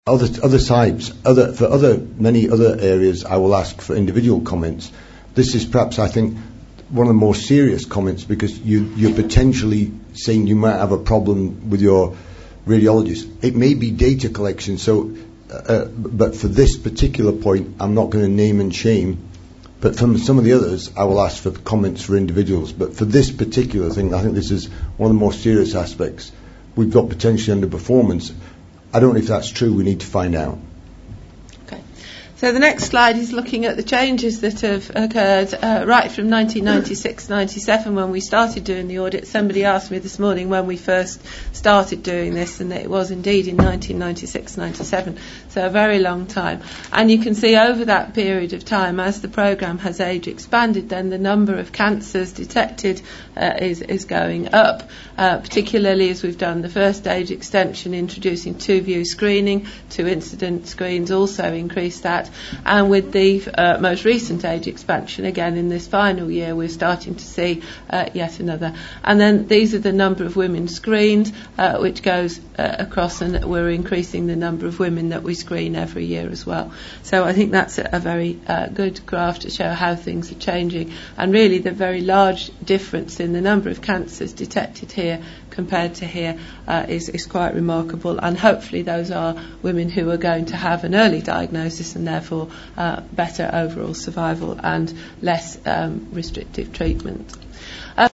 other types, many other areas, I will ask for individual comments. This is perhaps, I think, one of the more serious comments, because you're potentially saying you might have a problem with your radiologist. It may be data collection, but for this particular point, I'm not going to name and shame. But from some of the others, I will ask for comments for individuals. But for this particular thing, I think this is one of the more serious aspects. We've got potentially underperformance. I don't know if that's true. We need to find out. Okay. So the next slide is looking at the changes that have occurred right from 1996-97 when we started doing the audit. Somebody asked me this morning when we first started doing this, and it was indeed in 1996-97, so a very long time. And you can see over that period of time, as the programme has age expanded, then the number of cancers detected is going up, particularly as we've done the first age extension, introducing 2-view screening. 2 incident screens also increased that. And with the most recent age expansion, again in this final year, we're starting to see yet another. And then these are the number of women screened, which goes across, and we're increasing the number of women that we screen every year as well. So I think that's a very good graph to show how things are changing. And really the very large difference in the number of cancers detected here compared to here is quite remarkable. And hopefully those are women who are going to have an early diagnosis and therefore better overall survival and less restrictive treatment.